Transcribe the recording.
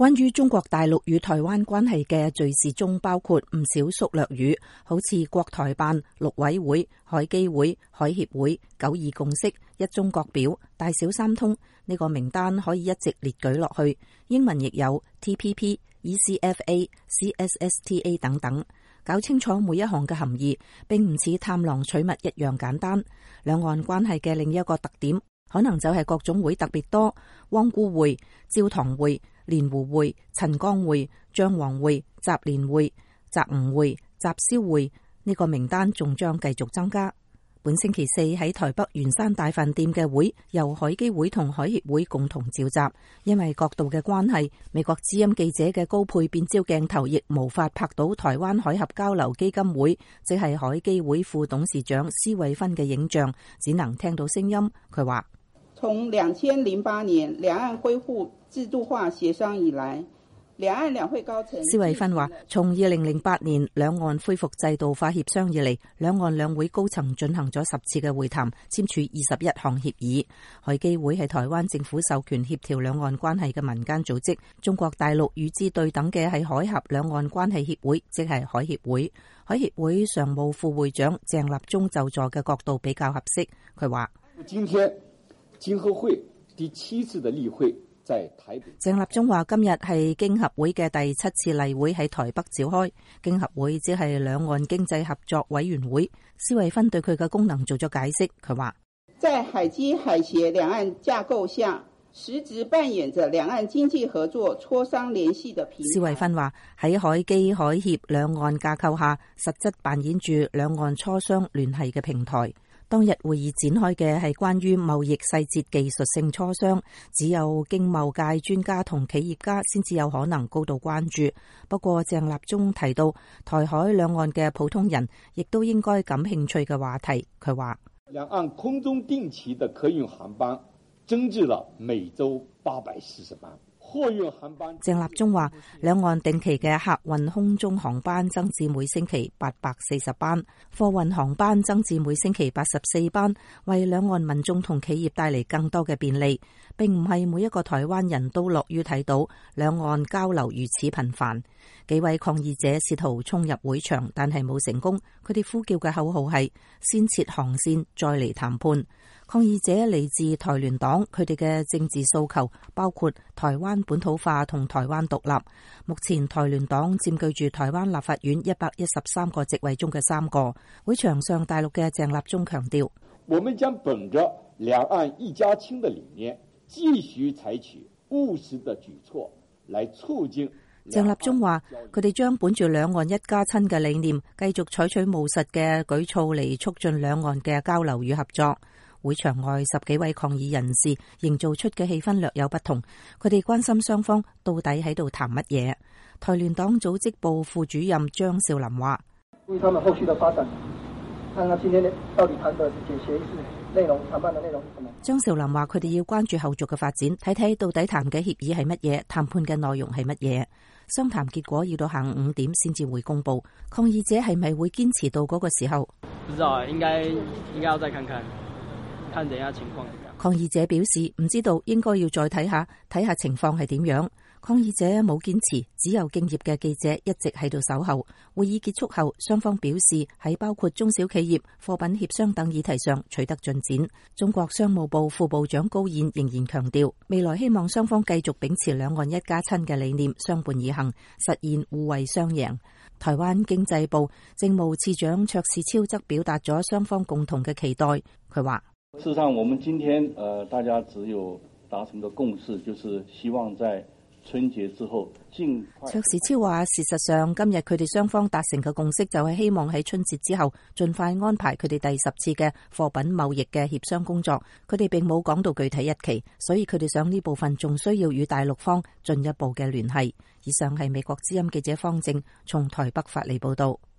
關於中國大陸與台灣關係嘅敘事中，包括唔少縮略語，好似國台辦、陸委會、海基會、海協會、九二共識、一中各表、大小三通，呢個名單可以一直列舉落去。英文亦有 TPP、ECFA、CSSTA 等等。搞清楚每一項嘅含義，並唔似探囊取物一樣簡單。兩岸關係嘅另一個特點，可能就係各種會特別多，汪辜會、焦糖會、蓮湖會、陳江會、張黃會、習連會、習吳會、習蕭會，呢個名單仲將繼續增加。本星期四喺台北圓山大飯店嘅會由海基會同海協會共同召集，因為角度嘅關係，美國之音記者嘅高配變焦鏡頭亦無法拍到台灣海峽交流基金會，即係海基會副董事長施惠芬嘅影像，只能聽到聲音。佢話： 從2008年兩岸恢復制度化協商以來，兩岸兩會高層施惠芬話，從2008年兩岸恢復制度化協商以嚟，兩岸兩會高層進行咗10次嘅會談，簽署21項協議。海基會係台灣政府授權協調兩岸關係嘅民間組織，中國大陸與之對等嘅係海峽兩岸關係協會，即係海協會。海協會常務副會長鄭立忠就座嘅角度比較合適。佢話： 今天經合會第7次的例會在台北。 鄭立忠話：今日係經合會嘅第7次例會喺台北召開。經合會只係兩岸經濟合作委員會。施惠芬對佢嘅功能做咗解釋。佢話： 在海基海協兩岸架構下，實質扮演着兩岸經濟合作磋商聯繫的平台。施惠芬話：喺海基海協兩岸架構下，實質扮演住兩岸磋商聯繫嘅平台。當日會議展開嘅係關於貿易細節技術性磋商，只有經貿界專家同企業家先至有可能高度關注。不過鄭立忠提到台海兩岸嘅普通人亦都應該感興趣嘅話題。佢話： 兩岸空中定期的客運航班增至了每周840班。 鄭立忠話：兩岸定期嘅客運空中航班增至每星期840班，貨運航班增至每星期84班，為兩岸民眾同企業帶嚟更多嘅便利。並唔係每一個台灣人都樂於睇到兩岸交流如此頻繁。幾位抗議者試圖衝入會場，但係冇成功。佢哋呼叫嘅口號係：先設航線，再嚟談判。抗議者嚟自台聯黨，佢哋嘅政治訴求包括台灣本土化同台灣獨立。目前台聯黨佔據住台灣立法院113個席位中嘅3個。會場上，大陸嘅鄭立忠強調： 我們將本着兩岸一家親的理念，繼續採取務實的舉措來促進。 鄭立忠話：佢哋將本住兩岸一家親嘅理念，繼續採取務實嘅舉措嚟促進兩岸嘅交流與合作。會場外10幾位抗議人士營造出嘅氣氛略有不同，佢哋關心雙方到底喺度談乜嘢。台聯黨組織部副主任張少林話： 為他們後續的發展，看看今天到底談的協議內容，談判的內容是什麼。 張少林話：佢哋要關注後續嘅發展，睇睇到底談嘅協議係乜嘢，談判嘅內容係乜嘢。商談結果要到下午5點先至會公布。抗議者係咪會堅持到嗰個時候？ 不知道啊，應該要再看看。看等下情況。 抗議者表示唔知道，應該要再睇下情況係點樣。抗議者冇堅持，只有敬業嘅記者一直喺度守候。會議結束後，雙方表示喺包括中小企業、貨品協商等議題上取得進展。中國商務部副部長高燕仍然強調，未來希望雙方繼續秉持兩岸一家親嘅理念，相伴而行，實現互惠雙贏。台灣經濟部政務次長卓士超則表達咗雙方共同嘅期待。佢話： 事實上，我們今天大家只有達成個共識，就是希望在春節之後盡快。 卓士超話：事實上，今日佢哋雙方達成嘅共識就係希望喺春節之後盡快安排佢哋第10次嘅貨品貿易嘅協商工作。佢哋並冇講到具體日期，所以佢哋想呢部分仲需要與大陸方進一步嘅聯繫。以上係美國之音記者方正從台北發嚟報道。